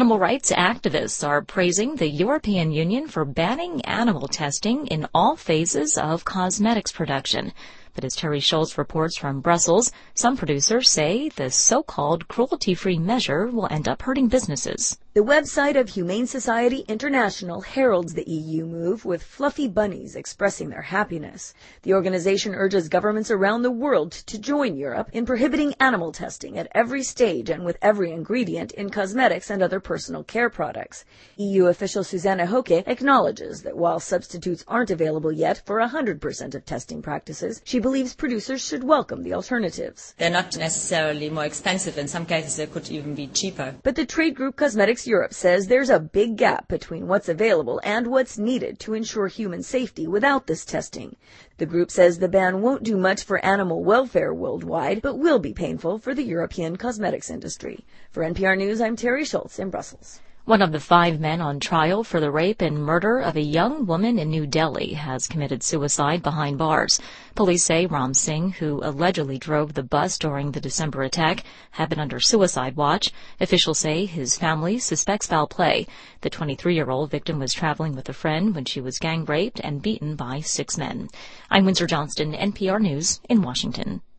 Animal rights activists are praising the European Union for banning animal testing in all phases of cosmetics production. But as Terry Schultz reports from Brussels, some producers say the so-called cruelty-free measure will end up hurting businesses. The website of Humane Society International heralds the EU move with fluffy bunnies expressing their happiness. The organization urges governments around the world to join Europe in prohibiting animal testing at every stage and with every ingredient in cosmetics and other personal care products. EU official Susanne Hoke acknowledges that while substitutes aren't available yet for 100% of testing practices, she believes producers should welcome the alternatives. They're not necessarily more expensive. In some cases, they could even be cheaper. But the trade group Cosmetics Europe says there's a big gap between what's available and what's needed to ensure human safety without this testing. The group says the ban won't do much for animal welfare worldwide, but will be painful for the European cosmetics industry. For NPR News, I'm Terry Schultz in Brussels. One of the 5 men on trial for the rape and murder of a young woman in New Delhi has committed suicide behind bars. Police say Ram Singh, who allegedly drove the bus during the December attack, had been under suicide watch. Officials say his family suspects foul play. The 23-year-old victim was traveling with a friend when she was gang raped and beaten by 6 men. I'm Windsor Johnston, NPR News in Washington.